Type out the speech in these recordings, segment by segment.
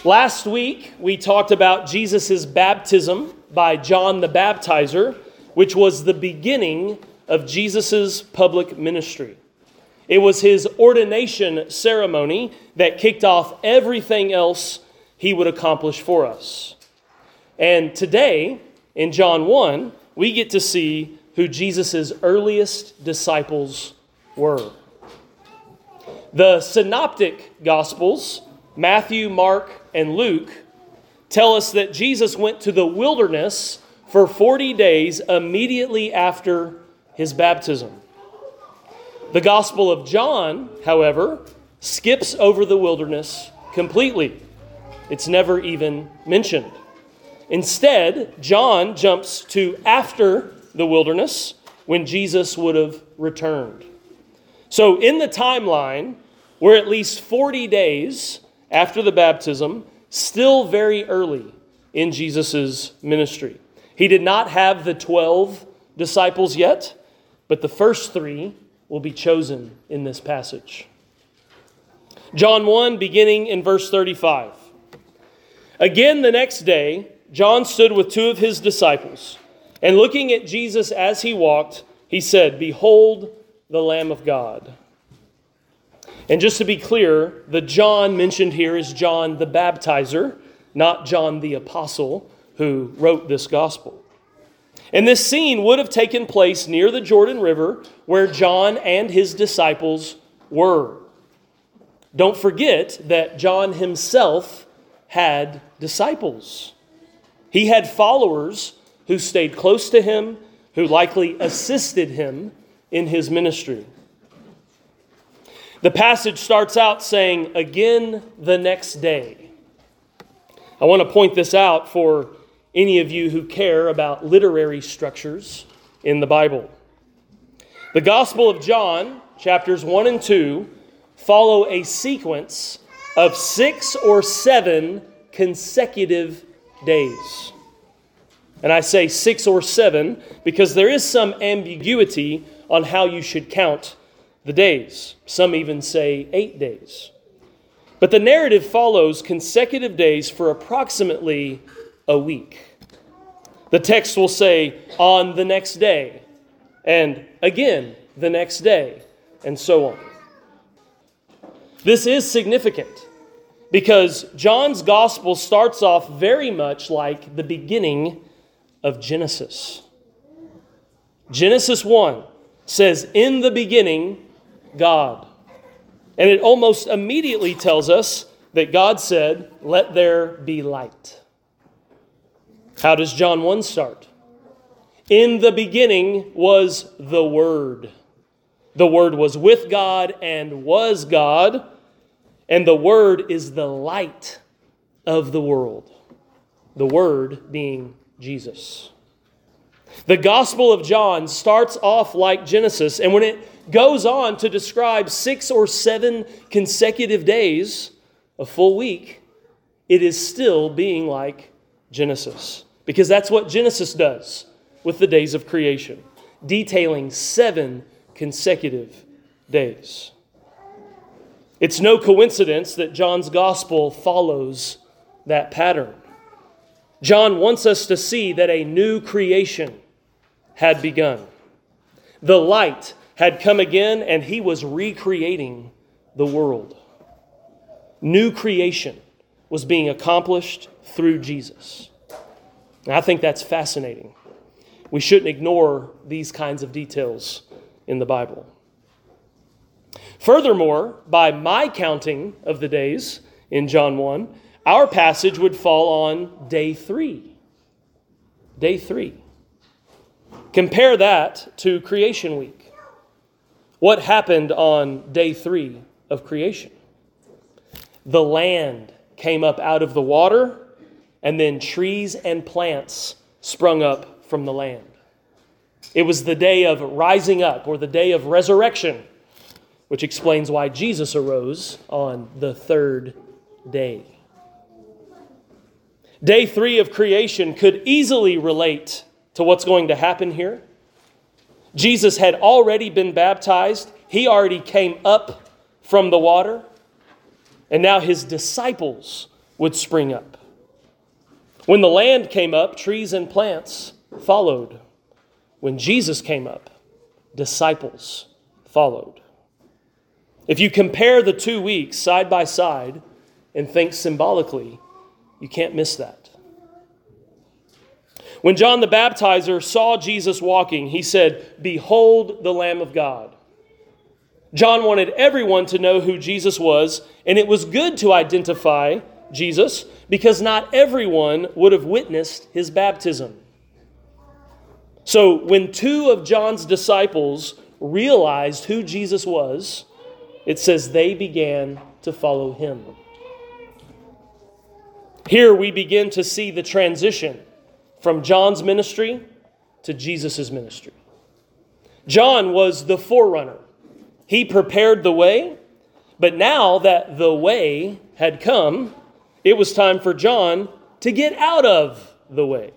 Last week, we talked about Jesus' baptism by John the Baptizer, which was the beginning of Jesus' public ministry. It was his ordination ceremony that kicked off everything else he would accomplish for us. And today, in John 1, we get to see who Jesus' earliest disciples were. The synoptic Gospels, Matthew, Mark, and Luke, tell us that Jesus went to the wilderness for 40 days immediately after his baptism. The Gospel of John, however, skips over the wilderness completely. It's never even mentioned. Instead, John jumps to after the wilderness when Jesus would have returned. So in the timeline, we're at least 40 days after the baptism, still very early in Jesus' ministry. He did not have the 12 disciples yet, but the first 3 will be chosen in this passage. John 1, beginning in verse 35. Again the next day, John stood with 2 of his disciples, and looking at Jesus as he walked, he said, "Behold the Lamb of God." And just to be clear, the John mentioned here is John the Baptizer, not John the Apostle, who wrote this gospel. And this scene would have taken place near the Jordan River, where John and his disciples were. Don't forget that John himself had disciples. He had followers who stayed close to him, who likely assisted him in his ministry. The passage starts out saying, "Again the next day." I want to point this out for any of you who care about literary structures in the Bible. The Gospel of John, chapters 1 and 2, follow a sequence of 6 or 7 consecutive days. And I say 6 or 7 because there is some ambiguity on how you should count the days. Some even say 8 days. But the narrative follows consecutive days for approximately a week. The text will say, "on the next day," and again the next day, and so on. This is significant because John's gospel starts off very much like the beginning of Genesis. Genesis 1 says, "In the beginning, God." And it almost immediately tells us that God said, "Let there be light." How does John 1 start? "In the beginning was the Word. The Word was with God and was God, and the Word is the light of the world." The Word being Jesus. The Gospel of John starts off like Genesis, and when it goes on to describe 6 or 7 consecutive days, a full week, it is still being like Genesis. Because that's what Genesis does with the days of creation, detailing 7 consecutive days. It's no coincidence that John's Gospel follows that pattern. John wants us to see that a new creation had begun. The light had come again, and he was recreating the world. New creation was being accomplished through Jesus. And I think that's fascinating. We shouldn't ignore these kinds of details in the Bible. Furthermore, by my counting of the days in John 1, our passage would fall on day 3. Day 3. Compare that to creation week. What happened on day 3 of creation? The land came up out of the water, and then trees and plants sprung up from the land. It was the day of rising up, or the day of resurrection, which explains why Jesus arose on the 3rd day. Day 3 of creation could easily relate to what's going to happen here. Jesus had already been baptized. He already came up from the water. And now his disciples would spring up. When the land came up, trees and plants followed. When Jesus came up, disciples followed. If you compare the 2 weeks side by side and think symbolically, you can't miss that. When John the Baptizer saw Jesus walking, he said, "Behold the Lamb of God." John wanted everyone to know who Jesus was, and it was good to identify Jesus because not everyone would have witnessed his baptism. So when 2 of John's disciples realized who Jesus was, it says they began to follow him. Here we begin to see the transition from John's ministry to Jesus' ministry. John was the forerunner. He prepared the way, but now that the way had come, it was time for John to get out of the way.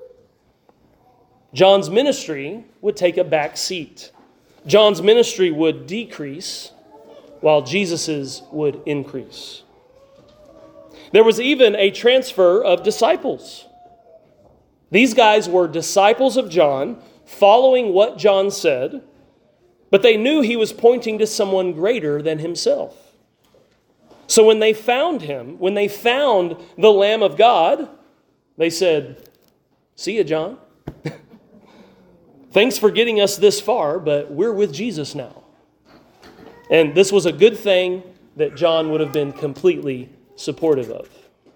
John's ministry would take a back seat. John's ministry would decrease while Jesus's would increase. There was even a transfer of disciples. These guys were disciples of John, following what John said, but they knew he was pointing to someone greater than himself. So when they found him, when they found the Lamb of God, they said, "See ya, John. Thanks for getting us this far, but we're with Jesus now." And this was a good thing that John would have been completely supportive of.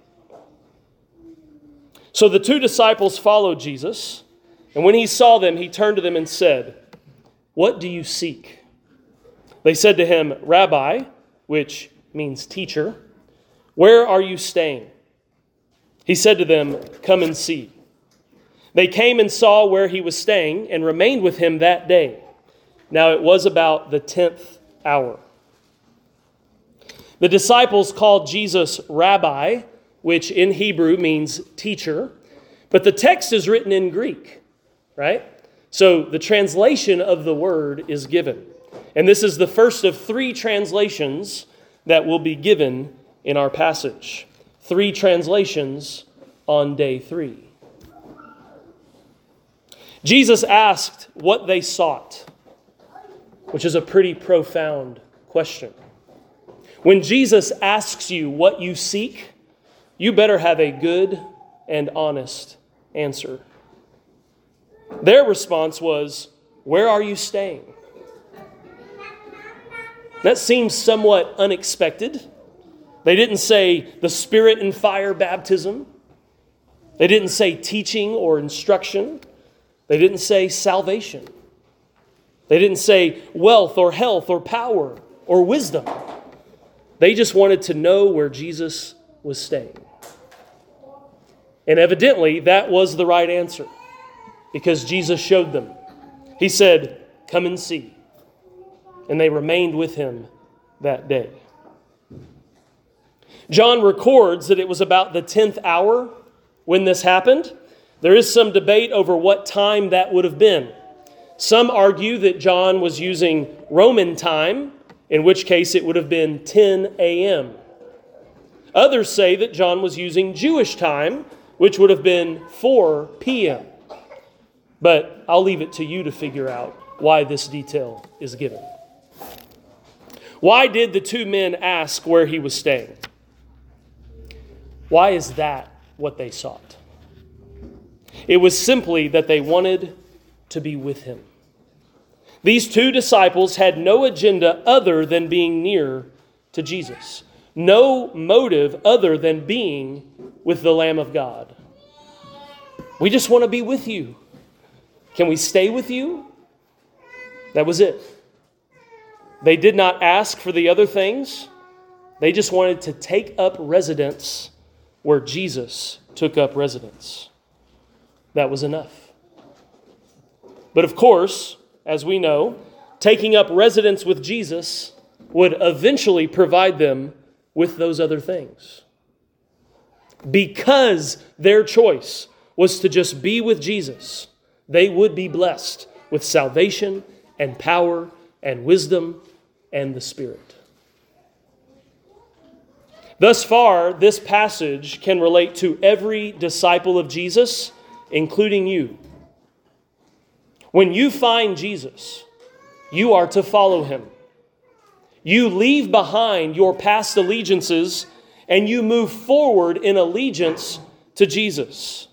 So the 2 disciples followed Jesus, and when he saw them, he turned to them and said, "What do you seek?" They said to him, "Rabbi," which means teacher, "where are you staying?" He said to them, "Come and see." They came and saw where he was staying and remained with him that day. Now it was about the 10th hour. The disciples called Jesus Rabbi, which in Hebrew means teacher, but the text is written in Greek, right? So the translation of the word is given. And this is the first of 3 translations that will be given in our passage. 3 translations on day 3. Jesus asked what they sought, which is a pretty profound question. When Jesus asks you what you seek, you better have a good and honest answer. Their response was, "Where are you staying?" That seems somewhat unexpected. They didn't say the Spirit and fire baptism. They didn't say teaching or instruction. They didn't say salvation. They didn't say wealth or health or power or wisdom. They just wanted to know where Jesus was staying. And evidently, that was the right answer, because Jesus showed them. He said, "Come and see." And they remained with him that day. John records that it was about the 10th hour when this happened. There is some debate over what time that would have been. Some argue that John was using Roman time, in which case it would have been 10 a.m. Others say that John was using Jewish time, which would have been 4 p.m. But I'll leave it to you to figure out why this detail is given. Why did the 2 men ask where he was staying? Why is that what they sought? It was simply that they wanted to be with him. These 2 disciples had no agenda other than being near to Jesus. No motive other than being with the Lamb of God. We just want to be with you. Can we stay with you? That was it. They did not ask for the other things. They just wanted to take up residence where Jesus took up residence. That was enough. But of course, as we know, taking up residence with Jesus would eventually provide them with those other things. Because their choice was to just be with Jesus, they would be blessed with salvation and power and wisdom and the Spirit. Thus far, this passage can relate to every disciple of Jesus, including you. When you find Jesus, you are to follow him. You leave behind your past allegiances and you move forward in allegiance to Jesus.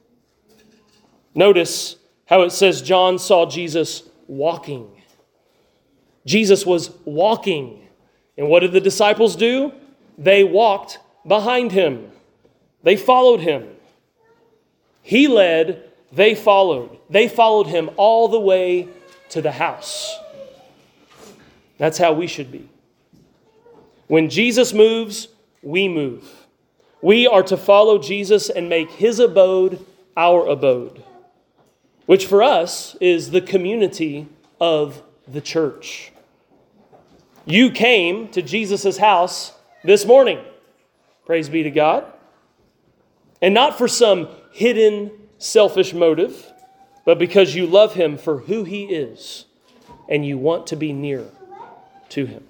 Notice how it says John saw Jesus walking. Jesus was walking. And what did the disciples do? They walked behind him. They followed him. He led, they followed. They followed him all the way to the house. That's how we should be. When Jesus moves, we move. We are to follow Jesus and make his abode our abode, which for us is the community of the church. You came to Jesus' house this morning. Praise be to God. And not for some hidden, selfish motive, but because you love him for who he is and you want to be near to him.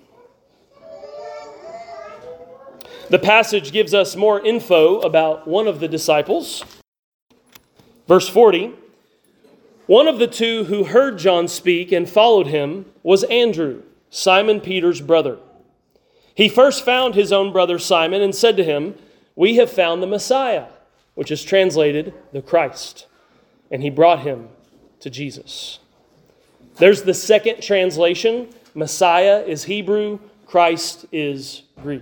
The passage gives us more info about one of the disciples. Verse 40, one of the two who heard John speak and followed him was Andrew, Simon Peter's brother. He first found his own brother Simon and said to him, "We have found the Messiah," which is translated the Christ. And he brought him to Jesus. There's the second translation. Messiah is Hebrew, Christ is Greek.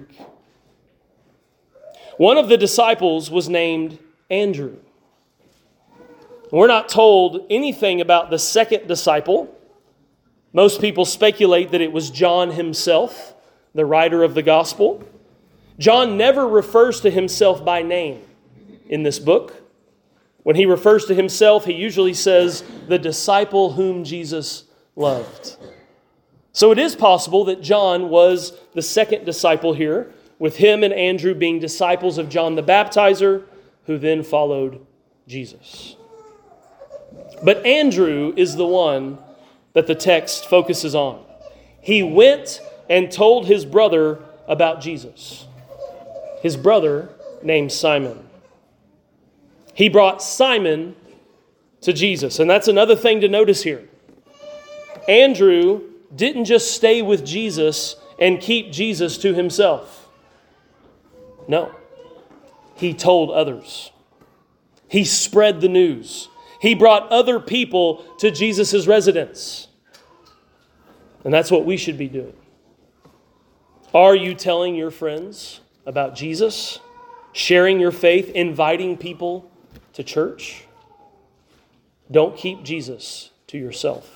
One of the disciples was named Andrew. We're not told anything about the second disciple. Most people speculate that it was John himself, the writer of the gospel. John never refers to himself by name in this book. When he refers to himself, he usually says, "the disciple whom Jesus loved." So it is possible that John was the second disciple here, with him and Andrew being disciples of John the Baptizer, who then followed Jesus. But Andrew is the one that the text focuses on. He went and told his brother about Jesus. His brother named Simon. He brought Simon to Jesus. And that's another thing to notice here. Andrew didn't just stay with Jesus and keep Jesus to himself. No. He told others. He spread the news. He brought other people to Jesus' residence. And that's what we should be doing. Are you telling your friends about Jesus? Sharing your faith? Inviting people to church? Don't keep Jesus to yourself.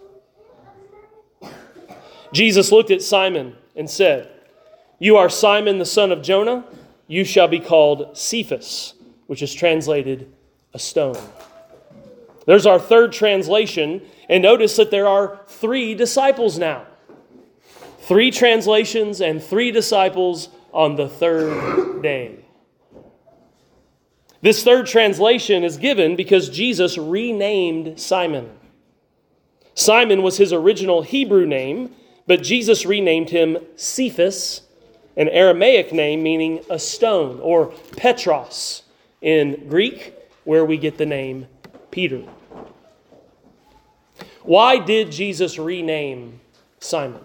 Jesus looked at Simon and said, "You are Simon the son of Jonah. You shall be called Cephas," which is translated a stone. There's our third translation. And notice that there are 3 disciples now. 3 translations and 3 disciples on the 3rd day. This third translation is given because Jesus renamed Simon. Simon was his original Hebrew name, but Jesus renamed him Cephas, an Aramaic name meaning a stone, or Petros in Greek, where we get the name Peter. Why did Jesus rename Simon?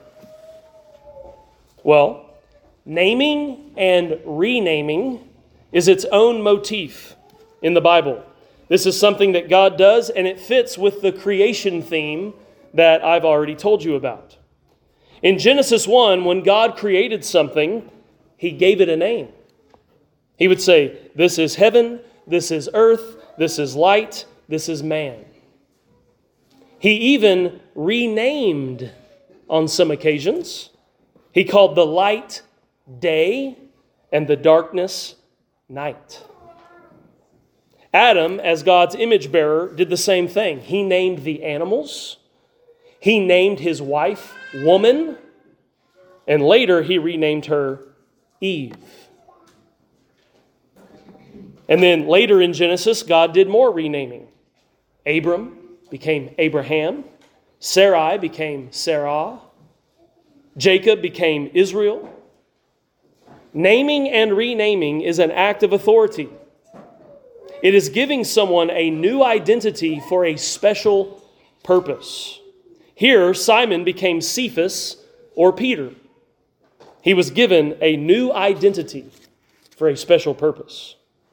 Well, naming and renaming is its own motif in the Bible. This is something that God does, and it fits with the creation theme that I've already told you about. In Genesis 1, when God created something, he gave it a name. He would say, "This is heaven, this is earth, this is light, this is man." He even renamed on some occasions. He called the light day and the darkness night. Adam, as God's image bearer, did the same thing. He named the animals. He named his wife woman. And later he renamed her Eve. And then later in Genesis, God did more renaming. Abram became Abraham. Sarai became Sarah. Jacob became Israel. Naming and renaming is an act of authority. It is giving someone a new identity for a special purpose. Here, Simon became Cephas, or Peter. He was given a new identity for a special purpose.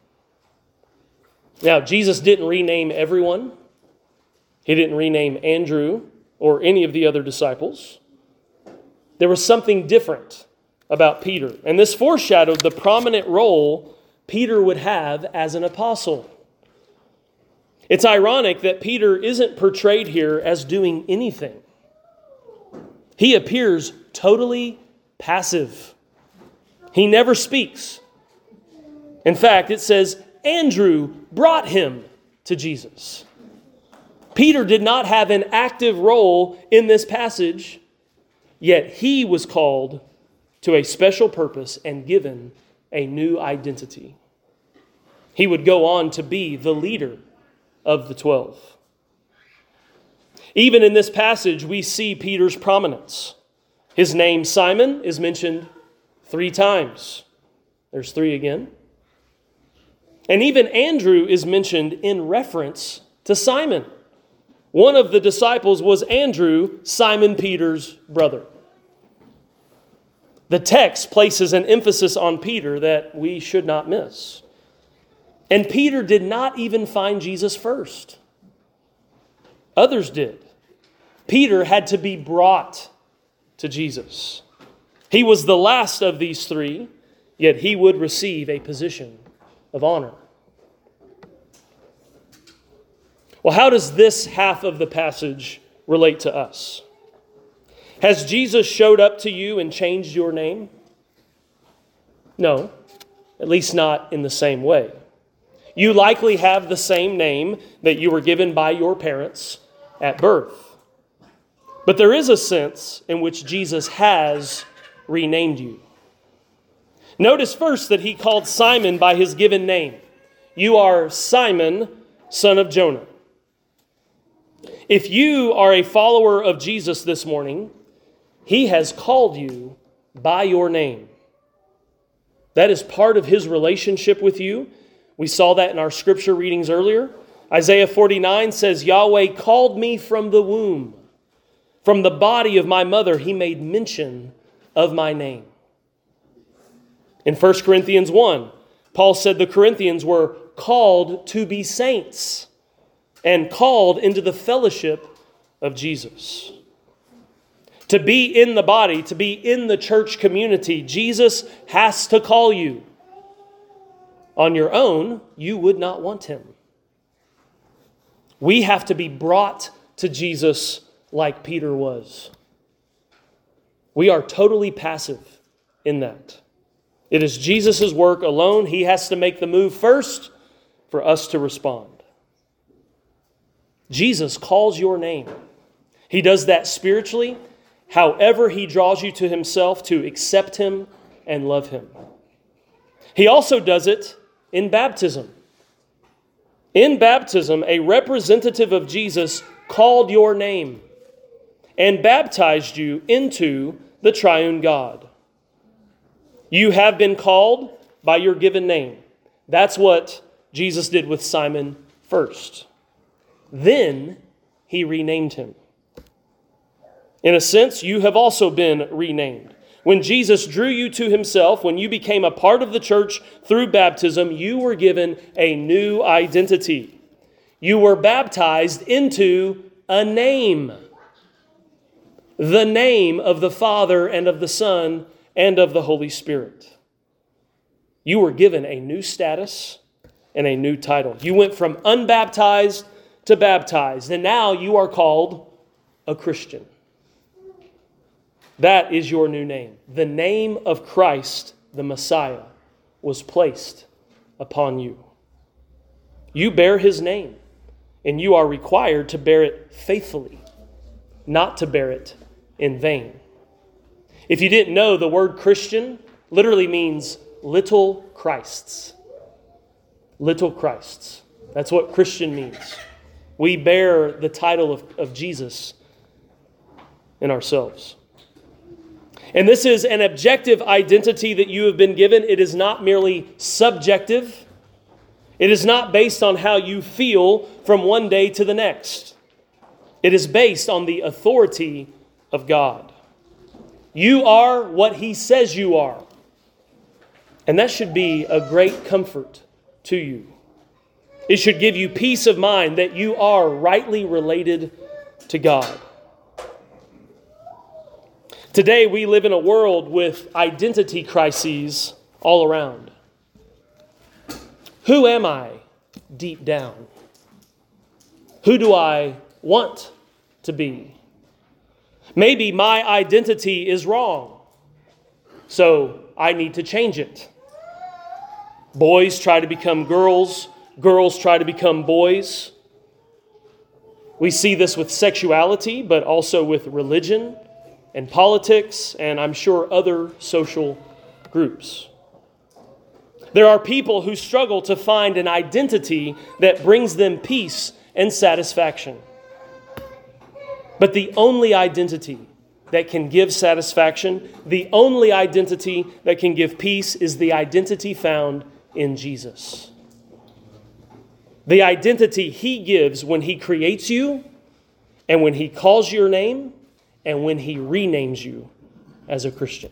Now, Jesus didn't rename everyone. He didn't rename Andrew or any of the other disciples. There was something different about Peter, and this foreshadowed the prominent role Peter would have as an apostle. It's ironic that Peter isn't portrayed here as doing anything. He appears totally passive. He never speaks. In fact, it says Andrew brought him to Jesus. Peter did not have an active role in this passage, yet he was called to a special purpose and given a new identity. He would go on to be the leader of the 12. Even in this passage, we see Peter's prominence. His name, Simon, is mentioned 3 times. There's 3 again. And even Andrew is mentioned in reference to Simon. One of the disciples was Andrew, Simon Peter's brother. The text places an emphasis on Peter that we should not miss. And Peter did not even find Jesus first. Others did. Peter had to be brought to Jesus. He was the last of these 3, yet he would receive a position of honor. Well, how does this half of the passage relate to us? Has Jesus showed up to you and changed your name? No, at least not in the same way. You likely have the same name that you were given by your parents at birth. But there is a sense in which Jesus has renamed you. Notice first that he called Simon by his given name. You are Simon, son of Jonah. If you are a follower of Jesus this morning, he has called you by your name. That is part of his relationship with you. We saw that in our scripture readings earlier. Isaiah 49 says, Yahweh called me from the womb. From the body of my mother, he made mention of my name. In 1 Corinthians 1, Paul said the Corinthians were called to be saints and called into the fellowship of Jesus. To be in the body, to be in the church community, Jesus has to call you. On your own, you would not want him. We have to be brought to Jesus like Peter was. We are totally passive in that. It is Jesus' work alone. He has to make the move first for us to respond. Jesus calls your name. He does that spiritually, however he draws you to himself to accept him and love him. He also does it in baptism. In baptism, a representative of Jesus called your name and baptized you into the triune God. You have been called by your given name. That's what Jesus did with Simon first. Then he renamed him. In a sense, you have also been renamed. When Jesus drew you to himself, when you became a part of the church through baptism, you were given a new identity. You were baptized into a name. The name of the Father and of the Son and of the Holy Spirit. You were given a new status and a new title. You went from unbaptized to baptized, and now you are called a Christian. That is your new name. The name of Christ, the Messiah, was placed upon you. You bear his name, and you are required to bear it faithfully, not to bear it in vain. If you didn't know, the word Christian literally means little Christs. Little Christs. That's what Christian means. We bear the title of Jesus in ourselves. And this is an objective identity that you have been given. It is not merely subjective. It is not based on how you feel from one day to the next. It is based on the authority of God. You are what He says you are. And that should be a great comfort to you. It should give you peace of mind that you are rightly related to God. Today we live in a world with identity crises all around. Who am I deep down? Who do I want to be? Maybe my identity is wrong, so I need to change it. Boys try to become girls, girls try to become boys. We see this with sexuality, but also with religion and politics, and I'm sure other social groups. There are people who struggle to find an identity that brings them peace and satisfaction. But the only identity that can give satisfaction, the only identity that can give peace is the identity found in Jesus. The identity He gives when He creates you and when He calls your name and when He renames you as a Christian.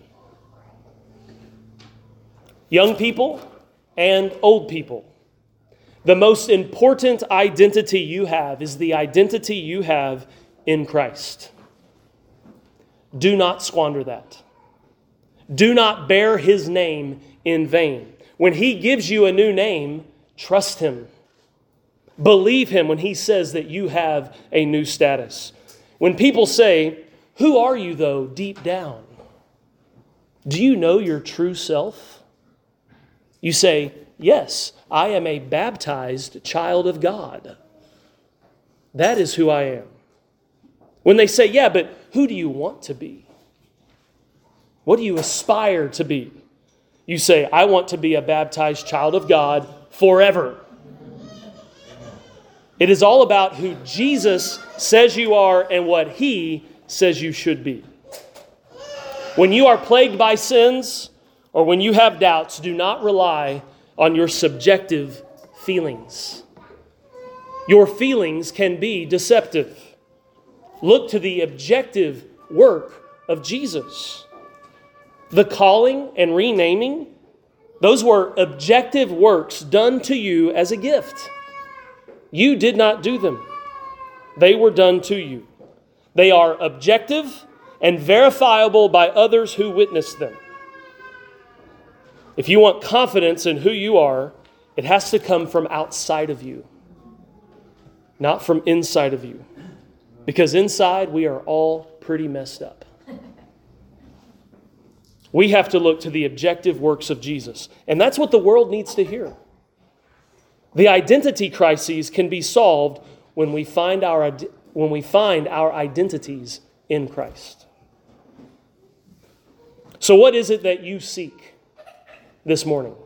Young people and old people, the most important identity you have is the identity you have in Christ. Do not squander that. Do not bear His name in vain. When He gives you a new name, trust Him. Believe Him when He says that you have a new status. When people say, "Who are you though deep down? Do you know your true self?" You say, "Yes, I am a baptized child of God. That is who I am." When they say, "Yeah, but who do you want to be? What do you aspire to be?" You say, "I want to be a baptized child of God forever." It is all about who Jesus says you are and what He says you should be. When you are plagued by sins or when you have doubts, do not rely on your subjective feelings. Your feelings can be deceptive. Look to the objective work of Jesus. The calling and renaming, those were objective works done to you as a gift. You did not do them. They were done to you. They are objective and verifiable by others who witnessed them. If you want confidence in who you are, it has to come from outside of you, not from inside of you. Because inside, we are all pretty messed up. We have to look to the objective works of Jesus. And that's what the world needs to hear. The identity crises can be solved when we find our identities in Christ. So what is it that you seek this morning?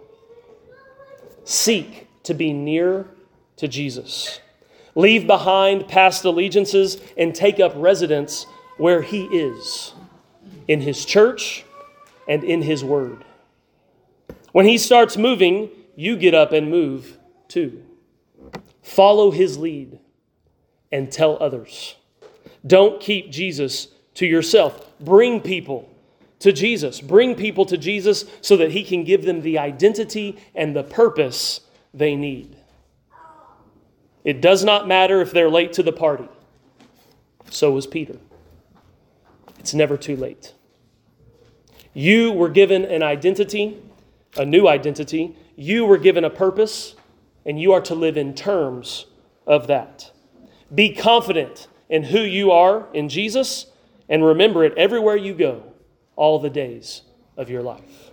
Seek to be near to Jesus. Leave behind past allegiances and take up residence where He is, in His church and in His word. When He starts moving, you get up and move too. Follow His lead and tell others. Don't keep Jesus to yourself. Bring people to Jesus. Bring people to Jesus so that He can give them the identity and the purpose they need. It does not matter if they're late to the party. So was Peter. It's never too late. You were given an identity, a new identity. You were given a purpose, and you are to live in terms of that. Be confident in who you are in Jesus, and remember it everywhere you go, all the days of your life.